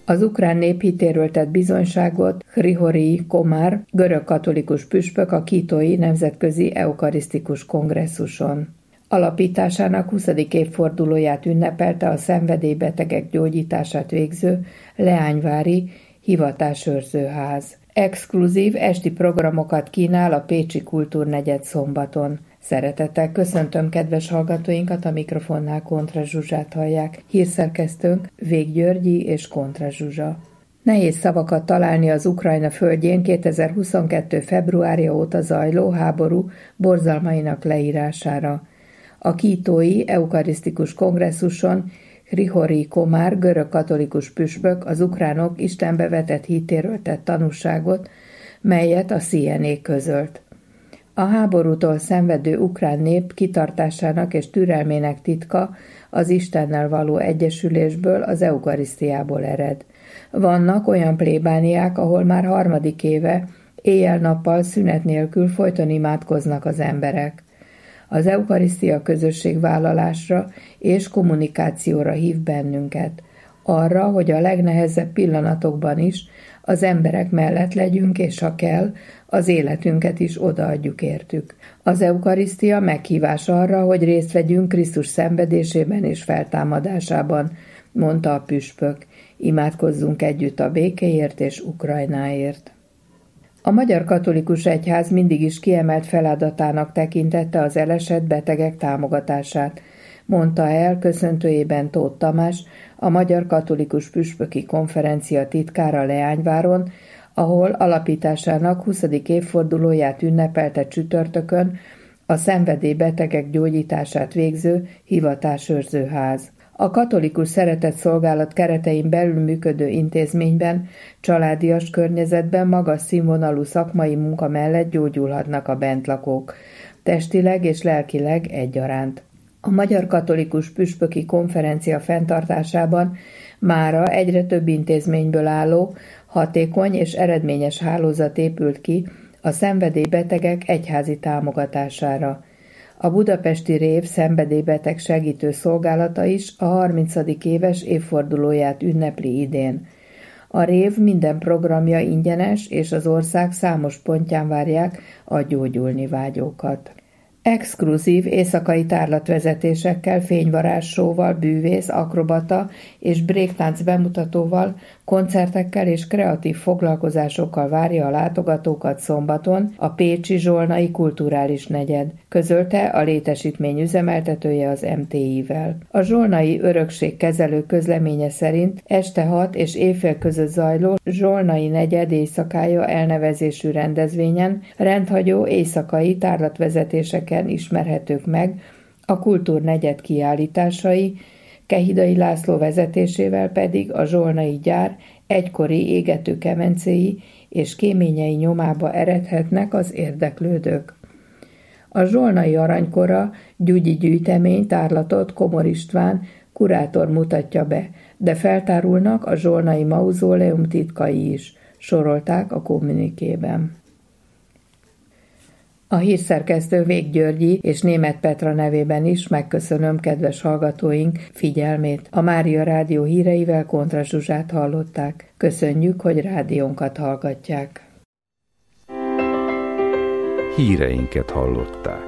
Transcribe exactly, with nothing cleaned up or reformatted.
Az ukrán nép hitéről tett bizonyságot Hrihorii Komár, görög katolikus püspök a Kítói Nemzetközi Eukarisztikus Kongresszuson. Alapításának huszadik évfordulóját ünnepelte a szenvedélybetegek gyógyítását végző Leányvári Hivatásőrzőház. Exkluzív esti programokat kínál a Pécsi Kultúrnegyed szombaton. Szeretettel köszöntöm kedves hallgatóinkat, a mikrofonnál Kontra Zsuzsát hallják. Hírszerkesztőnk Vég Györgyi és Kontra Zsuzsa. Nehéz szavakat találni az Ukrajna földjén kétezer-huszonkettő. februárja óta zajló háború borzalmainak leírására. A Kítói Eukarisztikus Kongresszuson Hrihorii Komár, görög katolikus püspök az ukránok Istenbe vetett hitéről tett tanúságot, melyet a cé en á közölt. A háborútól szenvedő ukrán nép kitartásának és türelmének titka az Istennel való egyesülésből, az eukarisztiából ered. Vannak olyan plébániák, ahol már harmadik éve éjjel-nappal szünet nélkül folyton imádkoznak az emberek. Az eukarisztia közösségvállalásra és kommunikációra hív bennünket, arra, hogy a legnehezebb pillanatokban is az emberek mellett legyünk, és ha kell, az életünket is odaadjuk értük. Az eukarisztia meghívás arra, hogy részt vegyünk Krisztus szenvedésében és feltámadásában, mondta a püspök. Imádkozzunk együtt a békéért és Ukrajnáért. A Magyar Katolikus Egyház mindig is kiemelt feladatának tekintette az elesett betegek támogatását, mondta el köszöntőjében Tóth Tamás, a Magyar Katolikus Püspöki Konferencia titkára Leányváron, ahol alapításának huszadik évfordulóját ünnepelte csütörtökön a szenvedélybetegek gyógyítását végző Hivatásőrzőház. A katolikus szeretetszolgálat keretein belül működő intézményben, családias környezetben magas színvonalú szakmai munka mellett gyógyulhatnak a bentlakók, testileg és lelkileg egyaránt. A Magyar Katolikus Püspöki Konferencia fenntartásában mára egyre több intézményből álló, hatékony és eredményes hálózat épült ki a szenvedélybetegek egyházi támogatására. A budapesti rév szenvedélybeteg segítő szolgálata is a harmincadik éves évfordulóját ünnepli idén. A rév minden programja ingyenes, és az ország számos pontján várják a gyógyulni vágyókat. Exkluzív éjszakai tárlatvezetésekkel, fényvarázssóval, bűvész, akrobata és bréktánc bemutatóval, koncertekkel és kreatív foglalkozásokkal várja a látogatókat szombaton a pécsi Zsolnai Kulturális Negyed, közölte a létesítmény üzemeltetője az em té i-vel. A Zsolnai Örökségkezelő közleménye szerint este hat és éjfél között zajló Zsolnai Negyed éjszakája elnevezésű rendezvényen rendhagyó éjszakai tárlatvezetéseken ismerhetők meg a Kultúrnegyed kiállításai, Kehidai László vezetésével pedig a zsolnai gyár egykori égető kemencéi és kéményei nyomába eredhetnek az érdeklődők. A zsolnai aranykora gyugyi gyűjtemény tárlatot Komor István kurátor mutatja be, de feltárulnak a zsolnai mauzóleum titkai is, sorolták a kommunikében. A hírszerkesztő Vég Györgyi és Németh Petra nevében is megköszönöm kedves hallgatóink figyelmét. A Mária Rádió híreivel Kontra Zsuzsát hallották. Köszönjük, hogy rádiónkat hallgatják. Híreinket hallották.